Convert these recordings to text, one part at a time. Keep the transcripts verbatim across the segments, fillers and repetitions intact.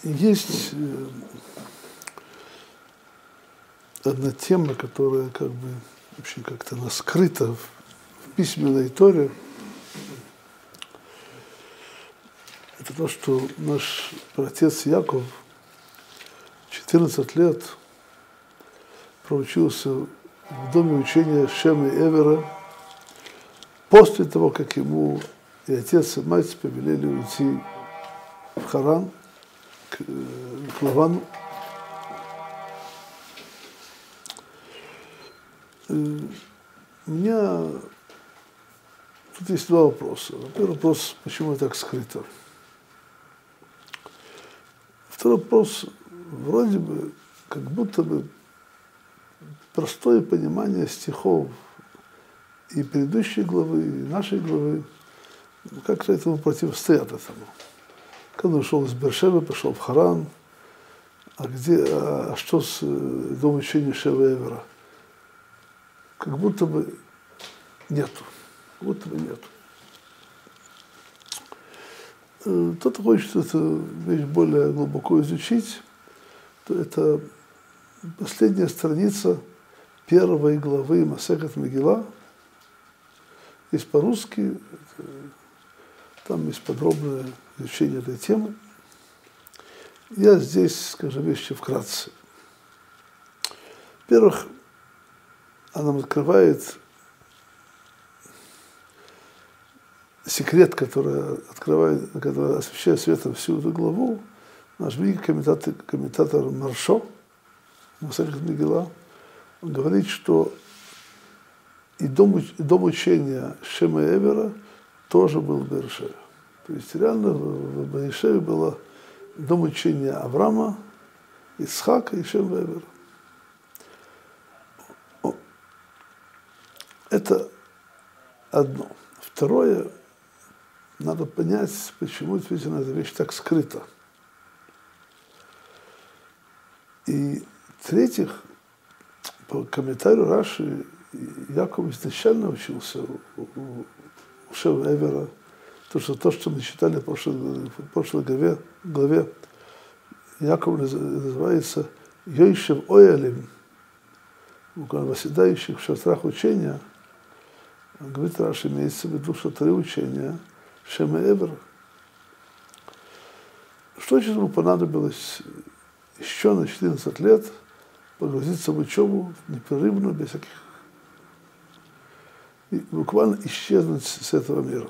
Есть э, одна тема, которая как бы вообще как-то она скрыта в, в письменной Торе. Это то, что наш праотец Яков четырнадцать лет проучился в доме учения Шема и Эвера после того, как ему и отец, и мать повелели уйти в Харан, к, к Лавану. У меня тут есть два вопроса. Первый вопрос, почему так скрыто? Второй вопрос, вроде бы, как будто бы простое понимание стихов и предыдущей главы, и нашей главы, как-то этому противостоят этому. Когда он ушел из Бершевы, пошел в Харан, а где, а, а что с домом учения Шева и Эвера? Как будто бы нету, как будто бы нету. Кто-то хочет эту вещь более глубоко изучить, то это последняя страница первой главы Масехет Мегила. Есть по-русски, там есть подробное изучение этой темы. Я здесь скажу вещи вкратце. Во-первых, она нам открывает секрет, который открывает, который освещает светом всю эту главу. Наш великий комментатор, комментатор Маршо, Масехет Мегила, он говорит, что и дом, и дом учения Шема и Эвера тоже был в Бершеве. То есть реально в Бершеве было дом учения Авраама, Ицхака и Шема и Эвера. Это одно. Второе, надо понять, почему действительно эта вещь так скрыта. И в-третьих, по комментарию Раши, Яков изначально учился у, у, у Шема и Эвера, то, что, то, что мы читали в прошлой, в прошлой главе, главе, Яков называется Йойшев Оэлем, восседающих в шатрах учения. Говорит Раши, имеется в виду шатры учения Шема и Эвера. Что же ему понадобилось еще на четырнадцать лет погрузиться в учебу непрерывно, без всяких, и буквально исчезнуть с этого мира?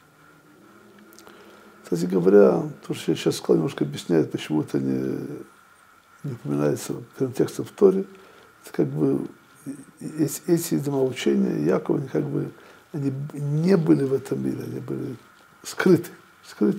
Кстати говоря, то, что я сейчас сказал, немножко объясняет, почему это не, не упоминается прям текстом в Торе. Это как бы эти, эти домоучения Якова, они как бы они не были в этом мире, они были скрыты, скрыты.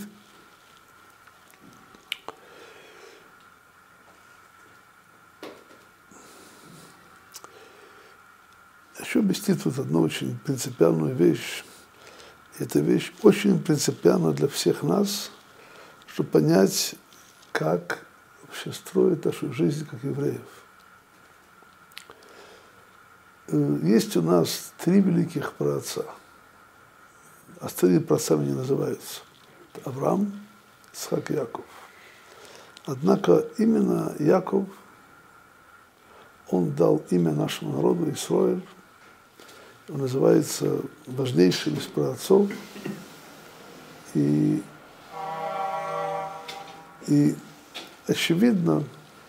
Хочу объяснить тут одну очень принципиальную вещь. Эта вещь очень принципиальна для всех нас, чтобы понять, как вообще строить нашу жизнь как евреев. Есть у нас три великих праотца. Остальные праотцами не называются. Это Авраам, Ицхак и Яков. Однако именно Яков, он дал имя нашему народу, Исроэль. Он называется важнейшим из праотцов. И, и очевидно,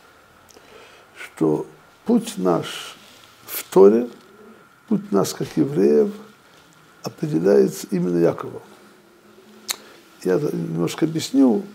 что путь наш в Торе, путь нас как евреев, определяется именно Яковом. Я немножко объясню.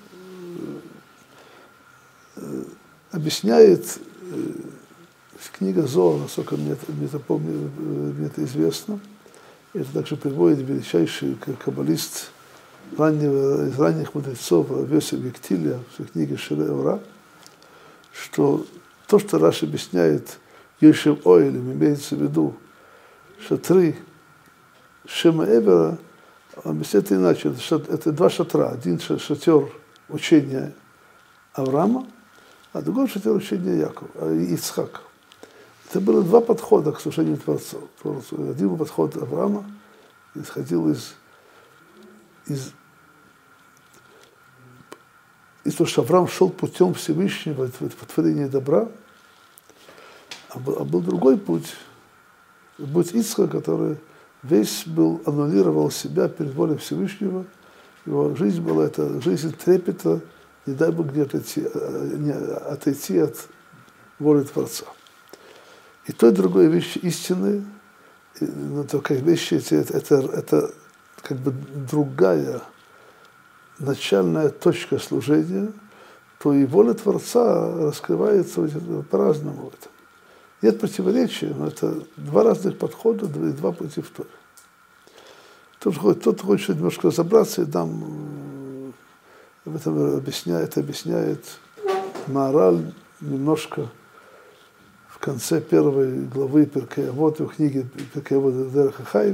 Объясняет книга Зоар, насколько мне, мне, это, помню, мне это известно. Это также приводит величайший каббалист раннего, из ранних мудрецов Йосеф Гектилия в своей книге Шире Ора, что то, что Раши объясняет Йойшев Оэлем, имеется в виду шатры Шема и Эвера, он объясняет иначе. Это, это два шатра. Один шатер учения Авраама, а другой шатер учения Якова, Ицхака. Это было два подхода к служению Творцу. Один подход Авраама исходил из, из и то, что Авраам шел путем Всевышнего в творении добра, а был, а был другой путь, путь Ицхака, который весь был, аннулировал себя перед волей Всевышнего. Его жизнь была это жизнь трепета, не дай Бог где отойти, не отойти от воли Творца. И то, и другое вещи истинные, но только вещи эти, это, это, это как бы другая начальная точка служения, то и воля Творца раскрывается по-разному. Нет противоречия, но это два разных подхода, два, два пути в Торе. Тот, тот хочет немножко разобраться, и нам в этом объясняет, объясняет Маораль немножко в конце первой главы Перкей Авот, в книге Перкей Авот Дерех ха-Хаим.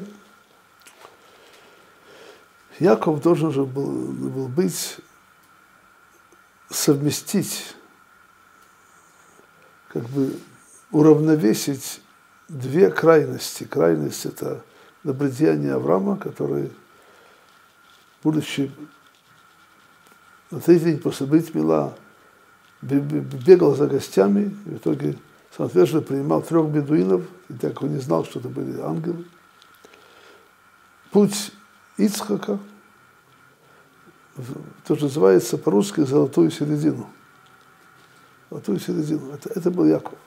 Яков должен же был, был быть, совместить, как бы уравновесить две крайности. Крайность – это добродеяние Авраама, который, будучи на третий день после брит мила, бегал за гостями, и в итоге самоотверженно принимал трех бедуинов, и так он не знал, что это были ангелы. Путь Ицхака, то, что называется по-русски «золотую середину». Золотую середину. Это, это был Яков.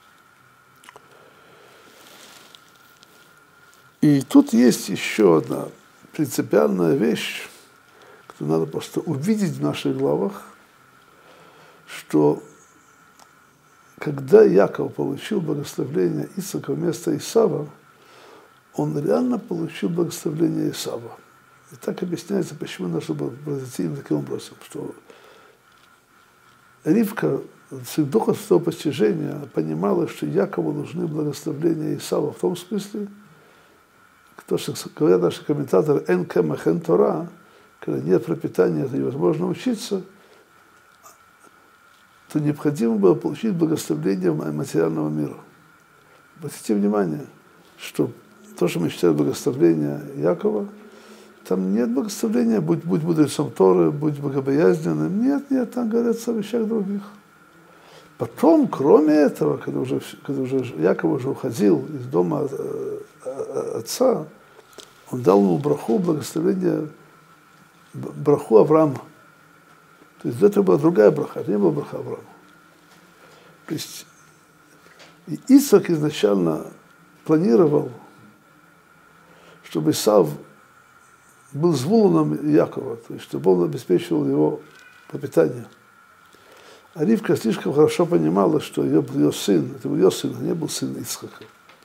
И тут есть еще одна принципиальная вещь, которую надо просто увидеть в наших главах, что когда Яков получил благословение Ицхака вместо Исава, он реально получил благословение Исава. И так объясняется, почему нужно было произойти именно таким образом, что Ривка с их духом своего постижения понимала, что Якову нужны благословения Исава в том смысле, то, что говорят наши комментаторы, «эн кемах эн Тора», когда нет пропитания, это невозможно учиться, то необходимо было получить благословение материального мира. Обратите внимание, что то, что мы считаем благословение Якова, там нет благословения, будь, будь мудрецом Торы, будь богобоязненным. Нет, нет, там говорится о вещах других. Потом, кроме этого, когда уже, когда уже Яков уже уходил из дома отца, он дал ему браху, благословение, браху Авраама. То есть это была другая браха, это не была браха Авраама. То есть Ицхак изначально планировал, чтобы Исав был звулуном Якова, то есть чтобы он обеспечивал его пропитание. А Ривка слишком хорошо понимала, что ее, ее сын, это был ее сын, а не был сын Ицхака.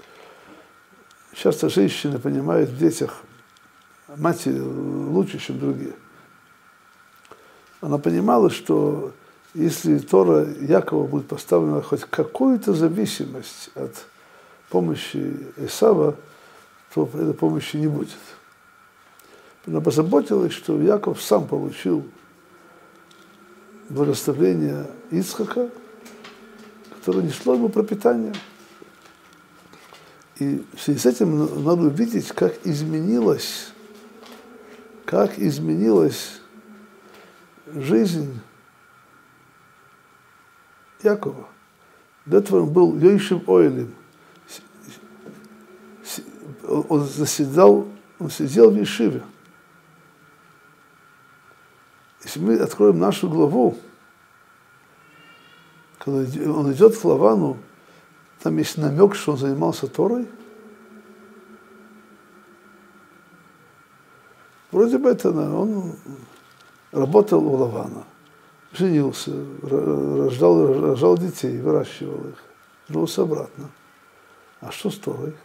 Часто женщины понимают в детях матери лучше, чем другие. Она понимала, что если Тора Якова будет поставлена хоть какую-то зависимость от помощи Исава, то этой помощи не будет. Она позаботилась, что Яков сам получил благословение Ицхака, которое несло ему пропитание. И в связи с этим надо увидеть, как изменилась, как изменилась жизнь Якова. До этого он был Йошев Оэлем. Он заседал, он сидел в Ешиве. Если мы откроем нашу главу, когда он идет к Лавану, там есть намек, что он занимался Торой. Вроде бы это он работал у Лавана, женился, рождал, рождал детей, выращивал их, вернулся обратно. А что с Торой?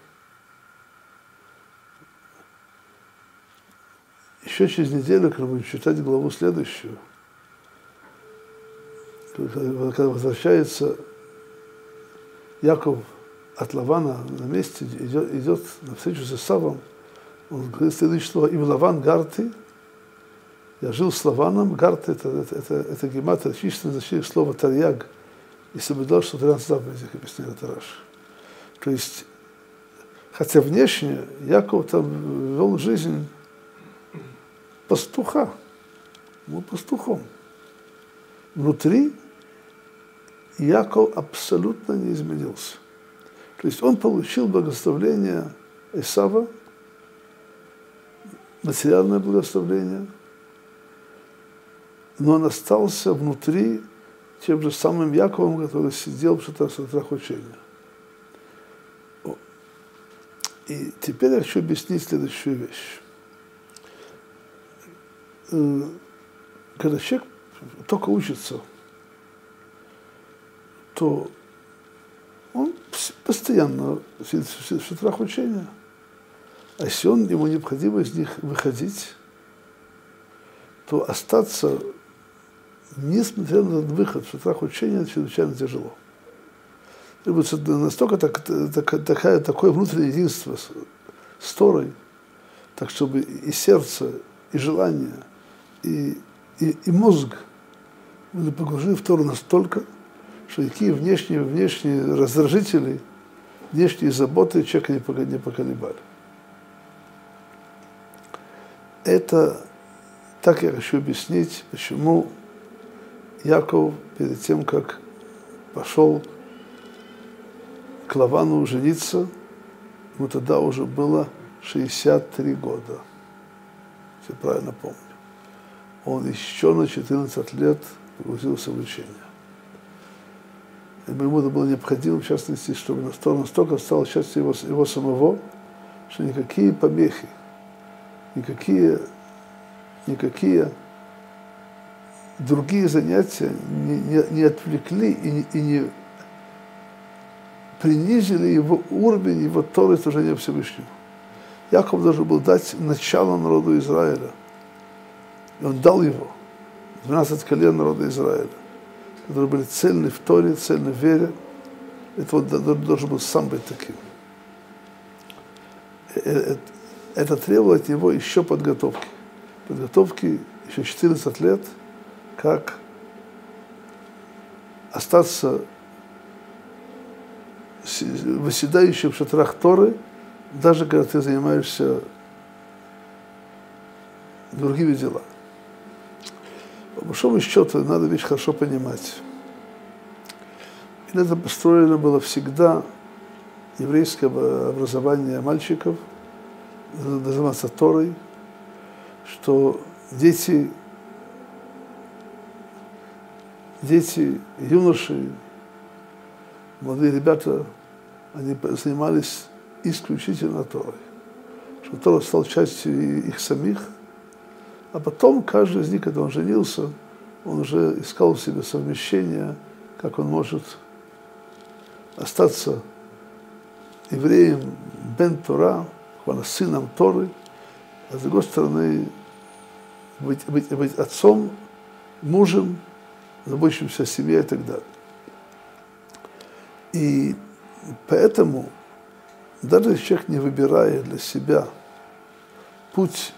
Еще через неделю, когда будем читать главу следующую, когда возвращается Яков от Лавана на месте, идет, идет на встречу с Исавом, он говорит следующее слово: «Им Лаван гарты». Я жил с Лаваном. Гарты – это, это, это, это гематрия, численное значение слова «тарьяг». И соблюдал, что тринадцать заповедей, как объясняет Раш. То есть, хотя внешне Яков там вел жизнь пастуха, был пастухом. внутри Яков абсолютно не изменился. То есть он получил благословение Исава, материальное благословение, но он остался внутри тем же самым Яковом, который сидел в шатрах учения. И теперь я хочу объяснить следующую вещь. Когда человек только учится, то он постоянно сидит в шатрах учения. А если он, ему необходимо из них выходить, то остаться, несмотря на этот выход в шатрах учения, чрезвычайно тяжело. Требуется настолько так, так, такая, такое внутреннее единство с, с Торой, так чтобы и сердце, и желание, и, и, и мозг были погружены в Тору настолько, что никакие внешние, внешние раздражители, внешние заботы человека не поколебали. Это, так я хочу объяснить, почему Яков перед тем, как пошел к Лавану жениться, ему тогда уже было шестьдесят три года, если правильно помню. Он еще на четырнадцать лет погрузился в учение. Ему было необходимо, в частности, чтобы настолько, настолько стало частью его, его самого, что никакие помехи, никакие, никакие другие занятия не, не, не отвлекли и не, и не принизили его уровень, его Торы служения Всевышнему. Яков должен был дать начало народу Израиля. И он дал его, двенадцать колен народа Израиля, которые были цельны в Торе, цельны в вере. Это вот должен был сам быть таким. Это требовало от него еще подготовки. Подготовки еще четырнадцать лет, как остаться восседающим в шатрах Торы, даже когда ты занимаешься другими делами. По большому счету, надо вещь хорошо понимать. И это построено было всегда еврейское образование мальчиков, заниматься Торой, что дети, дети, юноши, молодые ребята, они занимались исключительно Торой. Что Тора стала частью их самих, а потом каждый из них, когда он женился, он уже искал в себе совмещение, как он может остаться евреем бен Тора, сыном Торы, а с другой стороны быть, быть, быть отцом, мужем, заботящимся о семье и так далее. И поэтому, даже если человек не выбирает для себя путь,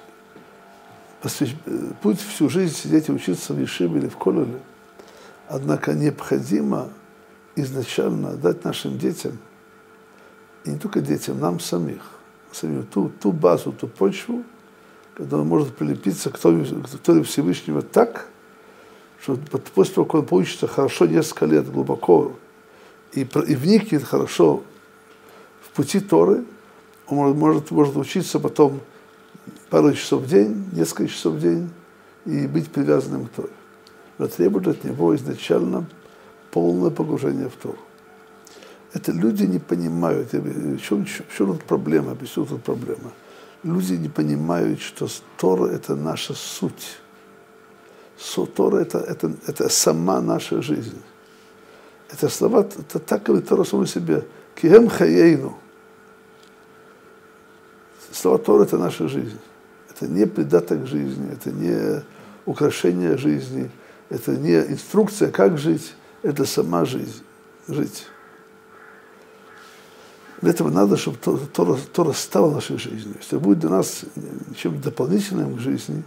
путь всю жизнь сидеть и учиться в Ешиве или в Колеле, однако необходимо изначально дать нашим детям, и не только детям, нам самих, самим ту, ту базу, ту почву, когда он может прилепиться к Торе Всевышнего так, что после того, как он поучится хорошо несколько лет, глубоко, и, и вникнет хорошо в пути Торы, он может, может, может учиться потом пару часов в день, несколько часов в день, и быть привязанным к Торе. Но требует от него изначально полное погружение в Тору. Это люди не понимают. В чем, в чем тут проблема? Объясню тут проблема. Люди не понимают, что Тора – это наша суть. Тора это, – это, это сама наша жизнь. Это слова, это так говорит Тора самой себе. Кием хаейну. Слова Тора – это наша жизнь. Это не придаток жизни, это не украшение жизни, это не инструкция, как жить, это сама жизнь, жить. Для этого надо, чтобы Тора, Тора стала нашей жизнью. Если будет для нас чем-то дополнительным к жизни,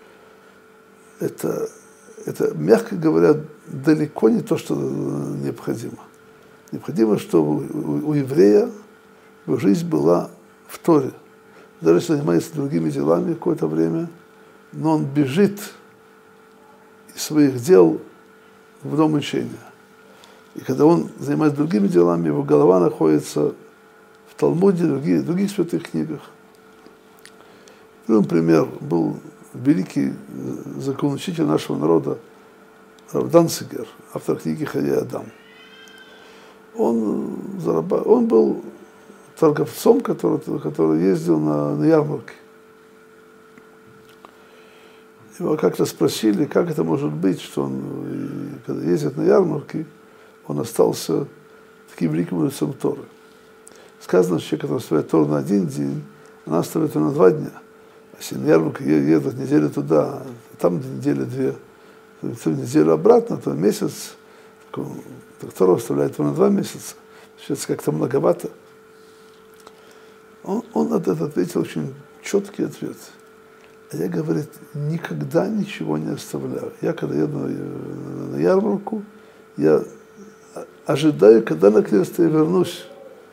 это, это, мягко говоря, далеко не то, что необходимо. Необходимо, чтобы у, у еврея его жизнь была в Торе. Даже если занимается другими делами какое-то время, но он бежит из своих дел в дом учения. И когда он занимается другими делами, его голова находится в Талмуде, в других, других святых книгах. Ну, например, был великий законоучитель нашего народа Рав Данцигер, автор книги «Хаей Адам». Он, зарабат... он был торговцом, который, который ездил на, на ярмарки. Его как-то спросили, как это может быть, что он, когда ездит на ярмарки, он остался таким великим мудрецом Торы. Сказано, что человек, который оставляет Тору на один день, она оставляет ее на два дня. А если на ярмарку едут неделю туда, там неделя две, то неделю обратно, то месяц, так Тору оставляет его на два месяца. Сейчас как-то многовато. Он, он на это ответил очень четкий ответ. А я, говорит, никогда ничего не оставляю. Я, когда еду на, на ярмарку, я ожидаю, когда наконец-то я вернусь.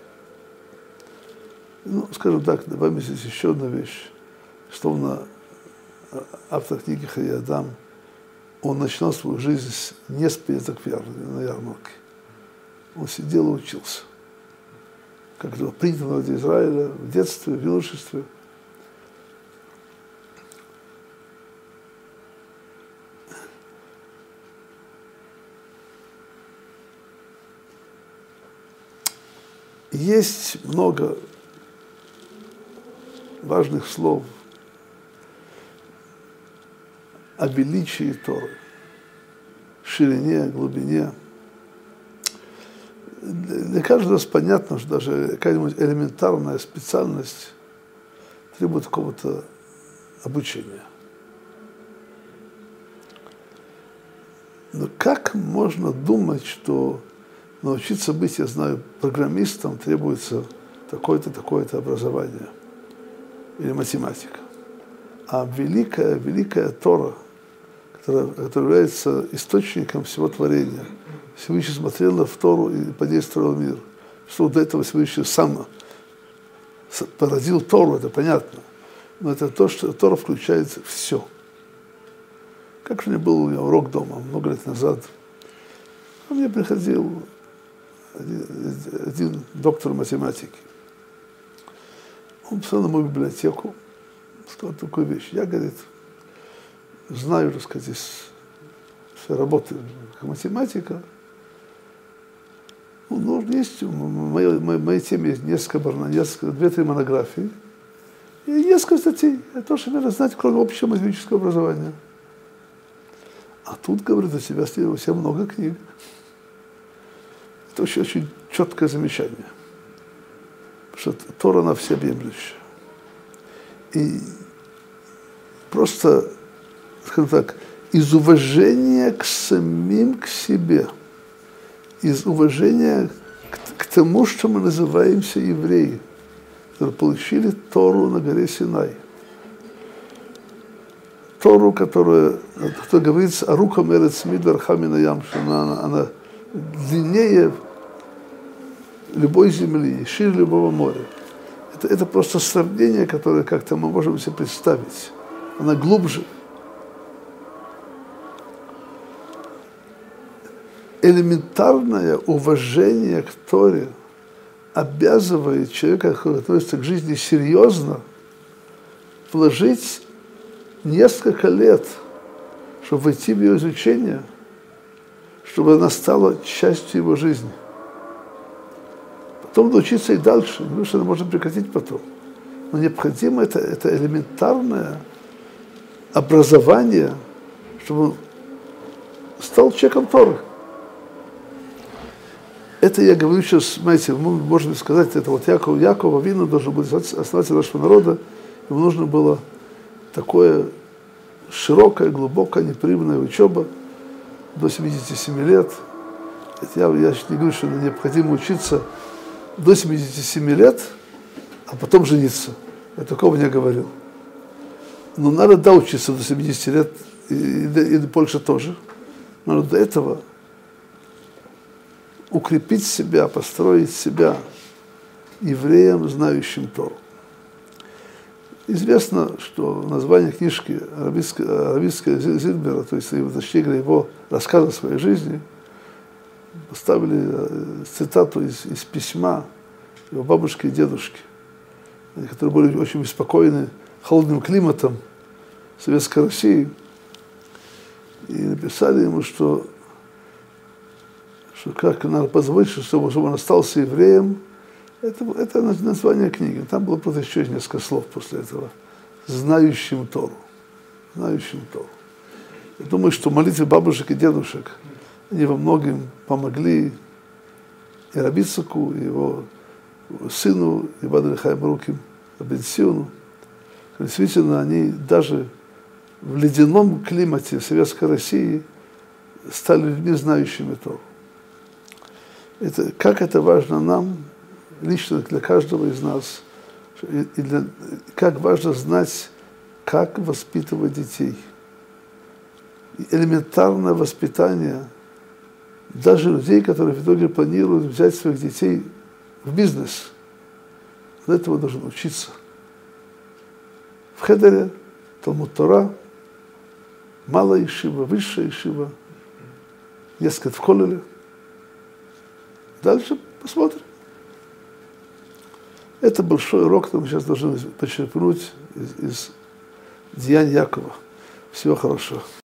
Ну, скажем так, добавим здесь еще одну вещь. Словно автор книги «Хаей Адам», он начинал свою жизнь не с поездок на ярмарке. Он сидел и учился. Как это принято в народе Израиля в детстве, в юношестве. Есть много важных слов о величии Торы, ширине, глубине. Для каждого понятно, что даже какая-нибудь элементарная специальность требует какого-то обучения. Но как можно думать, что научиться быть, я знаю, программистом требуется такое-то, такое-то образование или математика. А великая, великая Тора, которая, которая является источником всего творения, Всевышний смотрел в Тору и подействовал мир. Что до этого Всевышний сам породил Тору, это понятно. Но это то, что Тора включает все. Как же у меня был у меня урок дома много лет назад. Ко мне приходил один, один доктор математики. Он писал на мою библиотеку, сказал такую вещь. Я, говорит, знаю, так сказать, из своей работы как математика. Ну, нужно есть, в моей, в моей теме есть несколько, несколько две-три монографии и несколько статей. Это то, что надо знать, кроме общего математического образования. А тут, говорит, у тебя совсем много книг. Это очень, очень четкое замечание. Что Тора, она всеобъемлющая. И просто, скажем так, из уважения к самим, к себе, из уважения к, к тому, что мы называемся евреи, которые получили Тору на горе Синай. Тору, которая, которая говорится о рукам эрец мидбар хамин аям, что она, она, она длиннее любой земли, шире любого моря. Это, это просто сравнение, которое как-то мы можем себе представить. Она глубже. Элементарное уважение к Торе обязывает человека, который относится к жизни серьезно, вложить несколько лет, чтобы войти в ее изучение, чтобы она стала частью его жизни. Потом научиться и дальше, не потому что это можно прекратить потом. Но необходимо это, это элементарное образование, чтобы он стал человеком Торы. Это я говорю сейчас, знаете, мы можем сказать, это вот Яков, Яков Авину должен был основатель нашего народа, ему нужно было такое широкая, глубокая, непрерывная учеба до семидесяти семи лет. Это я, я не говорю, что необходимо учиться до семидесяти семи лет, а потом жениться. Я такого не говорил. Но надо, да, учиться до семидесяти лет, и, и, и больше тоже. Но до этого укрепить себя, построить себя евреем, знающим Тору. Известно, что название книжки Равицкого Зильбера, то есть достигли его рассказа о своей жизни, поставили цитату из, из письма его бабушки и дедушки, которые были очень беспокоены холодным климатом Советской России, и написали ему, что, что как надо позволить, чтобы, чтобы он остался евреем. Это, это название книги. Там было просто еще несколько слов после этого. Знающим Тору. Знающим Тору. Я думаю, что молитвы бабушек и дедушек, они во многом помогли и Раби Ицхаку, и его сыну, и Бадру Хаим Руким, Рабби Циону. Действительно, они даже в ледяном климате Советской России стали людьми, знающими Тору. Это, как это важно нам, лично для каждого из нас, и для, как важно знать, как воспитывать детей. И элементарное воспитание даже людей, которые в итоге планируют взять своих детей в бизнес. Для этого должен учиться. В Хедере, Талмуд Тора, малая ишива, высшая ишива, несколько в Колеле. Дальше посмотрим. Это большой урок, который мы сейчас должны почерпнуть из, из деяний Якова. Всего хорошего.